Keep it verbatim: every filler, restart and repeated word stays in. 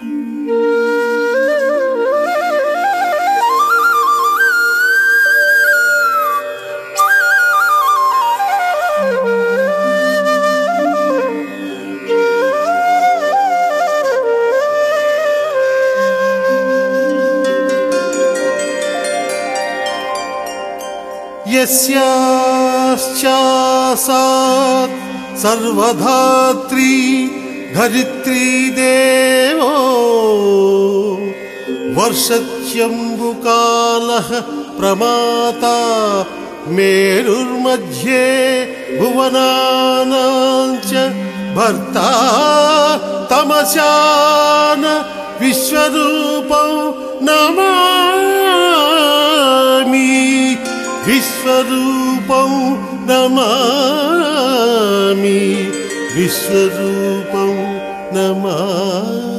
यस्याश्चासात् सर्वधात्री धरित्री देवो वर्षत्यम्बुकालः प्रमाता मेरुर्मध्ये भुवनानां च भर्ता तमशान विश्वरूपं नमामि विश्वरूपं नमामि विश्वरूपं नमामि।